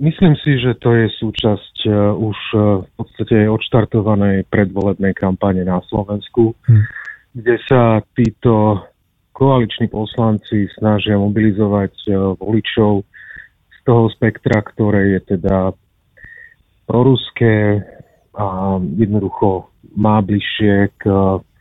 Myslím si, že to je súčasť už v podstate odštartovanej predvolebnej kampane na Slovensku, kde sa títo koaliční poslanci snažia mobilizovať voličov z toho spektra, ktoré je teda proruské a jednoducho má bližšie k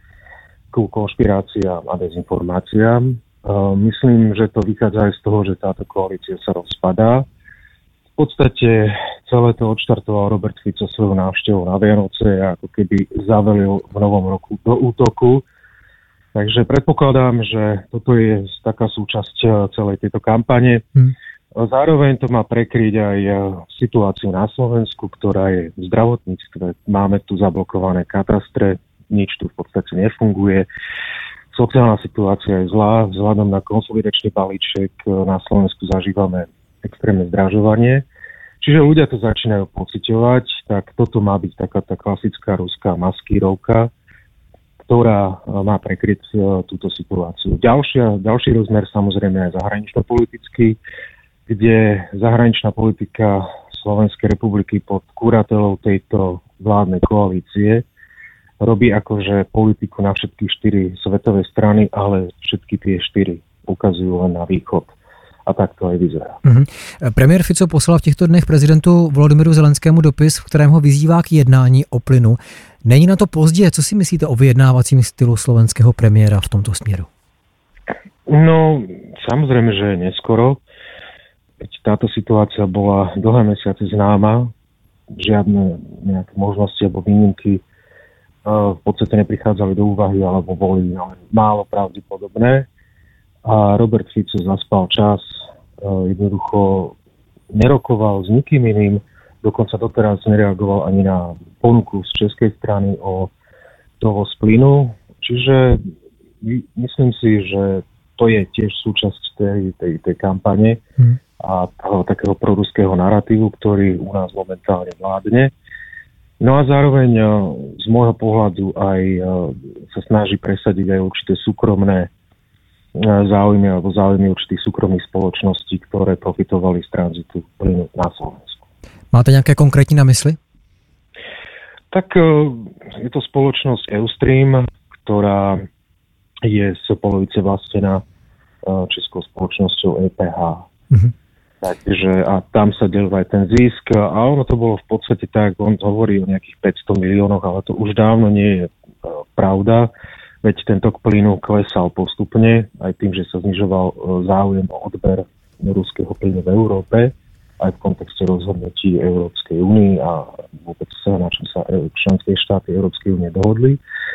konšpiráciám a dezinformáciám. Myslím, že to vychádza aj z toho, že táto koalícia sa rozpadá. V podstate celé to odštartoval Robert Fico svojou návštevou na Vianoce a ako keby zavelil v novom roku do útoku. Takže predpokladám, že toto je taká súčasť celej tejto kampane. Zároveň to má prekryť aj situáciu na Slovensku, ktorá je v zdravotníctve. Máme tu zablokované katastre, nič tu v podstate nefunguje. Sociálna situácia je zlá, vzhľadom na konsolidačný balíček na Slovensku zažívame extrémne zdražovanie. Čiže ľudia to začínajú pociťovať, tak toto má byť taká tá klasická ruská maskírovka, ktorá má prekryť túto situáciu. Ďalší rozmer samozrejme aj zahranično-politický, kde zahraničná politika Slovenskej republiky pod kuratelou tejto vládnej koalície robí akože politiku na všetky 4 svetové strany, ale všetky tie 4 ukazujú len na východ. A tak to aj vyzerá. Premiér Fico poslal v těchto dnech prezidentu Volodymyru Zelenskému dopis, v kterém ho vyzývá k jednání o plynu. Není na to pozdě? Co si myslíte o vyjednávacím stylu slovenského premiéra v tomto směru? No, samozrejme, že neskoro. Veď táto situácia bola dlhé mesiace známa. Žiadne nejaké možnosti alebo výnimky v podstate neprichádzali do úvahy alebo boli málo pravdepodobné. A Robert Fico zaspal čas, jednoducho nerokoval s nikým iným, dokonca doteraz nereagoval ani na ponuku z českej strany o toho z plynu. Čiže myslím si, že to je tiež súčasť tej kampane a toho takého proruského naratívu, ktorý u nás momentálne vládne. No a zároveň z môjho pohľadu aj sa snaží presadiť aj určité súkromné záujmy alebo záujmy určitých súkromných spoločností, ktoré profitovali z tranzitu plynu na Slovensku. Máte nejaké konkrétní na mysli? Tak je to spoločnosť Eustream, ktorá je z polovice vlastnená českou spoločnosťou EPH. Takže a tam sa delil aj ten zisk a ono to bolo v podstate tak, on hovorí o nejakých 500 miliónoch, ale to už dávno nie je pravda. Veď ten tok plynu klesal postupne, aj tým, že sa znižoval záujem o odber ruského plynu v Európe, aj v kontexte rozhodnutí Európskej únie a vôbec na čom sa členské štáty Európskej únie dohodli.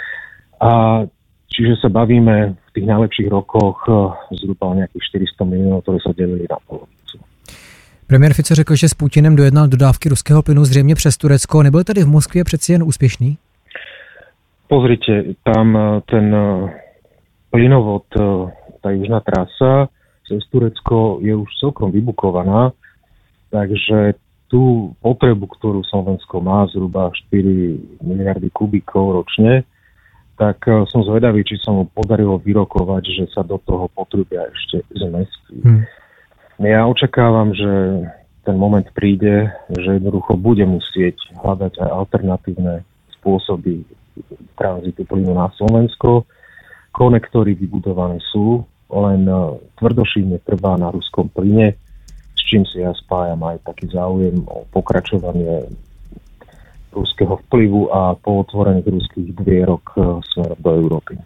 A čiže sa bavíme v tých najlepších rokoch zhruba o nejakých 400 miliónov, ktoré sa delili na polovicu. Premiér Fico řekl, že s Putinem dojednal dodávky ruského plynu zřejmě přes Turecko. Nebyl tady v Moskvě přeci jen úspěšný? Pozrite, tam ten plynovod, tá južná trasa cez Turecko je už celkom vybukovaná, takže tú potrebu, ktorú Slovensko má, zhruba 4 miliardy kubíkov ročne, tak som zvedavý, či sa mu podarilo vyrokovať, že sa do toho potrubia ešte zmestí. Ja očakávam, že ten moment príde, že jednoducho bude musieť hľadať aj alternatívne spôsoby tranzitu plynu na Slovensko. Konektory vybudované sú, len tvrdošíjne trvá na ruskom plyne, s čím si ja spájam aj taký záujem o pokračovanie ruského vplyvu a po otvorení ruských dvierok smerom do Európy.